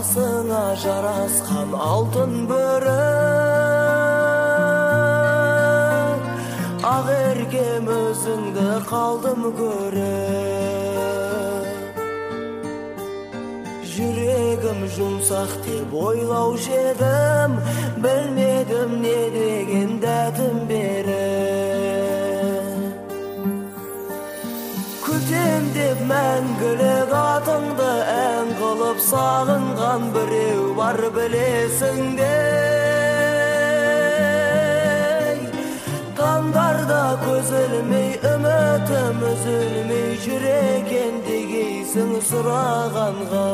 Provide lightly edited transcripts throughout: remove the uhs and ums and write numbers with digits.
басыңа жарасқан алтын бөрі, ақ еркем өзіңді қалдым көріп. Жүрегім жұмсақ деп ойлау жедім, білмедім не деген дәтім беріп. Күтем деп мәңгілік атыңды ән қылып сағынған біреу бар білесіңде. Таңдарда көз ілмей, үмітім үзілмей, жүр екен дегейсің сұрағанға.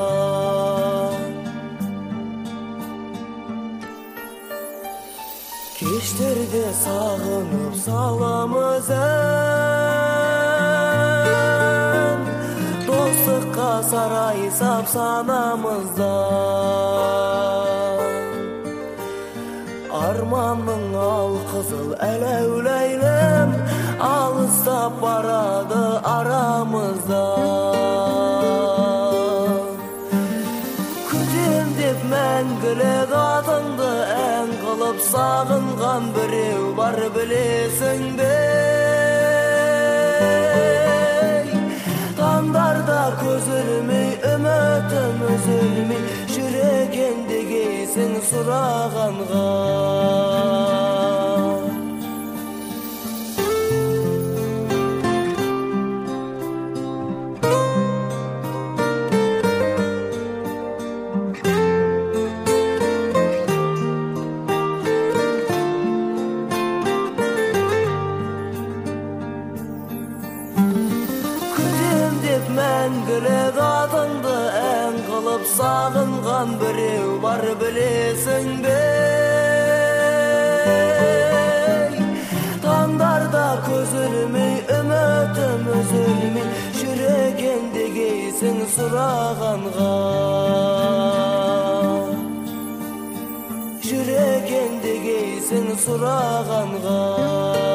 Кештерде сағынып саламызын, достыққа сарайсап санамызда. Арманның алқызыл әләуләйлім, алыстап барады арамызда. Күтем деп мәңгілік атыңды ән қылып сағынған біреу бар білесіңде. Таңдарда көз ілмей, үмітім үзілмей, жүр екен дегейсің сұрағанға. Мәңгілік атыңды ән қылып сағынған біреу бар білесіңде. Таңдарда көз ілмей, үмітім үзілмей, жүр екен дегейсің сұрағанға. Жүр екен дегейсің сұрағанға.